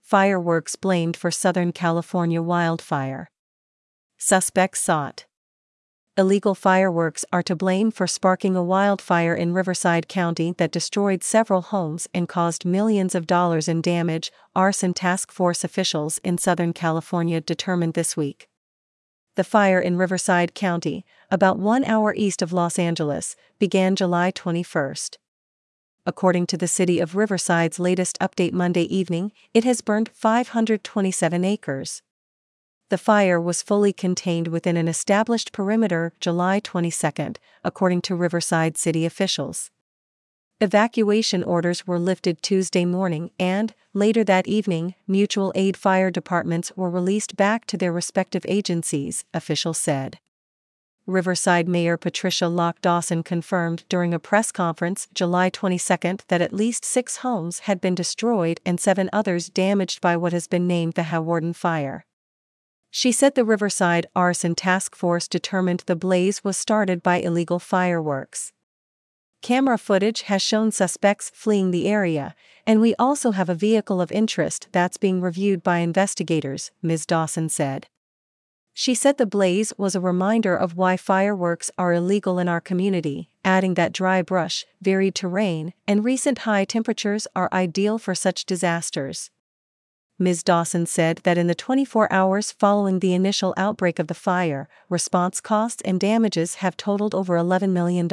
fireworks blamed for Southern California wildfire. Suspects sought. Illegal fireworks are to blame for sparking a wildfire in Riverside County that destroyed several homes and caused millions of dollars in damage, arson task force officials in Southern California determined this week. The fire in Riverside County, about 1 hour east of Los Angeles, began July 21. According to the city of Riverside's latest update Monday evening, it has burned 527 acres. The fire was fully contained within an established perimeter July 22, according to Riverside city officials. Evacuation orders were lifted Tuesday morning and, later that evening, mutual aid fire departments were released back to their respective agencies, officials said. Riverside Mayor Patricia Locke Dawson confirmed during a press conference July 22 that at least 6 homes had been destroyed and 7 others damaged by what has been named the Hawarden Fire. She said the Riverside Arson Task Force determined the blaze was started by illegal fireworks. Camera footage has shown suspects fleeing the area, and we also have a vehicle of interest that's being reviewed by investigators, Ms. Dawson said. She said the blaze was a reminder of why fireworks are illegal in our community, adding that dry brush, varied terrain, and recent high temperatures are ideal for such disasters. Ms. Dawson said that in the 24 hours following the initial outbreak of the fire, response costs and damages have totaled over $11 million.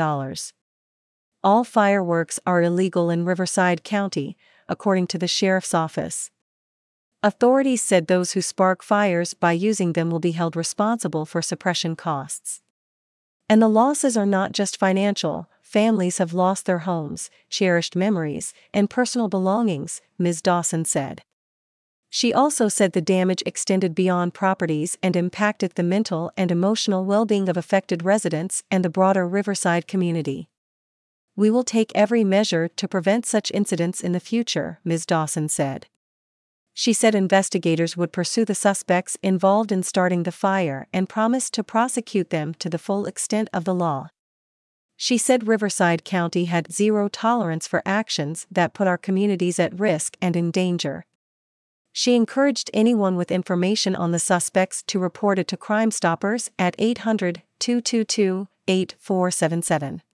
All fireworks are illegal in Riverside County, according to the sheriff's office. Authorities said those who spark fires by using them will be held responsible for suppression costs. And the losses are not just financial. Families have lost their homes, cherished memories, and personal belongings, Ms. Dawson said. She also said the damage extended beyond properties and impacted the mental and emotional well-being of affected residents and the broader Riverside community. We will take every measure to prevent such incidents in the future, Ms. Dawson said. She said investigators would pursue the suspects involved in starting the fire and promised to prosecute them to the full extent of the law. She said Riverside County had zero tolerance for actions that put our communities at risk and in danger. She encouraged anyone with information on the suspects to report it to Crime Stoppers at 800-222-8477.